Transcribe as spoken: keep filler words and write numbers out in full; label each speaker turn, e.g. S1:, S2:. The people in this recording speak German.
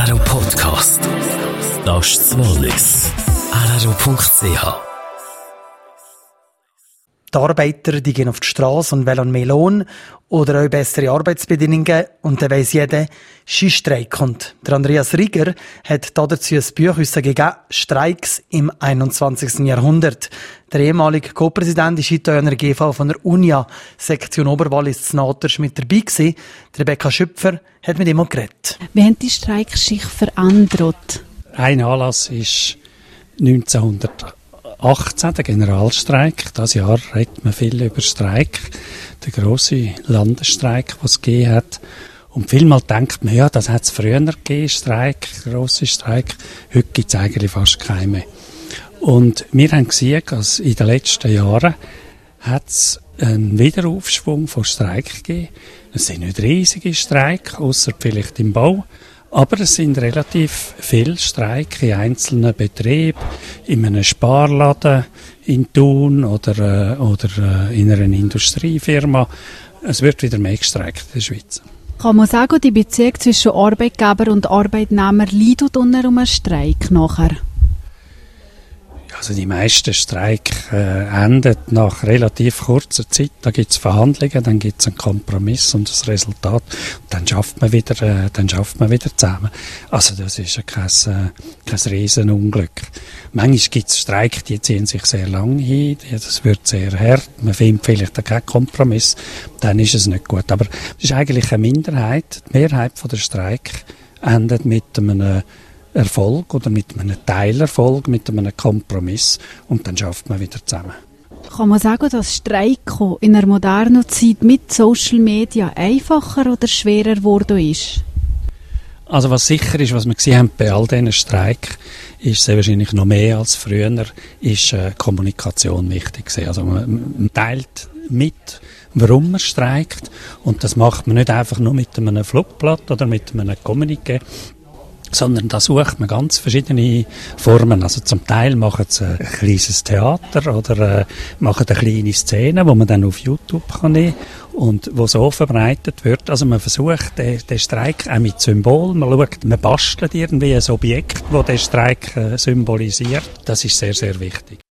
S1: R R O Podcast. Das ist das Wallis. R R O Punkt C H.
S2: Die Arbeiter die gehen auf die Straße und wollen mehr Lohn oder auch bessere Arbeitsbedingungen. Und dann weiss jeder, Skistreik kommt. Der Andreas Rieger hat dazu ein Buch gegeben, «Streiks im einundzwanzigsten Jahrhundert». Der ehemalige Co-Präsident ist heute an der G V von der Unia, Sektion Oberwallis zu Natersch, mit dabei gewesen. Rebecca Schüpfer hat mit ihm auch geredet.
S3: Wie haben die Streiks sich verändert?
S4: Ein Anlass ist neunzehnhundertachtzehn, der Generalstreik. Das Jahr redet man viel über Streik. Der grosse Landesstreik, den es gegeben hat. Und vielmal denkt man, ja, das hat es früher gegeben, Streik, grosse Streik. Heute gibt es eigentlich fast keine mehr. Und wir haben gesehen, dass in den letzten Jahren hat es einen Wiederaufschwung von Streik gegeben. Es sind nicht riesige Streik, ausser vielleicht im Bau. Aber es sind relativ viele Streik in einzelnen Betrieben, in einem Sparladen in Thun oder, äh, oder äh, in einer Industriefirma. Es wird wieder mehr gestreikt in der Schweiz.
S3: Kann man sagen, die Beziehung zwischen Arbeitgeber und Arbeitnehmer leidet unter einem Streik nachher?
S4: Also die meisten Streik äh, enden nach relativ kurzer Zeit. Da gibt es Verhandlungen, dann gibt es einen Kompromiss und das Resultat. Und dann schafft man wieder, äh, dann schafft man wieder zusammen. Also das ist ja kein, äh, kein Riesenunglück. Manchmal gibt es Streik, die ziehen sich sehr lang hin. Das wird sehr hart. Man findet vielleicht keinen Kompromiss. Dann ist es nicht gut. Aber es ist eigentlich eine Minderheit. Die Mehrheit der Streik endet mit einem Erfolg oder mit einem Teilerfolg, mit einem Kompromiss und dann schafft man wieder zusammen.
S3: Kann man sagen, dass Streiken in der modernen Zeit mit Social Media einfacher oder schwerer geworden ist?
S4: Also was sicher ist, was wir gesehen haben bei all diesen Streiken, ist sehr wahrscheinlich noch mehr als früher, ist äh, Kommunikation wichtig gewesen. Also man, man teilt mit, warum man streikt und das macht man nicht einfach nur mit einem Flugblatt oder mit einem Kommuniqué, sondern da sucht man ganz verschiedene Formen. Also zum Teil machen sie ein kleines Theater oder äh, machen eine kleine Szene, wo man dann auf YouTube kann nehmen und wo so verbreitet wird. Also man versucht den, den Streik auch mit Symbolen. Man schaut, man bastelt irgendwie ein Objekt, das den Streik äh, symbolisiert. Das ist sehr, sehr wichtig.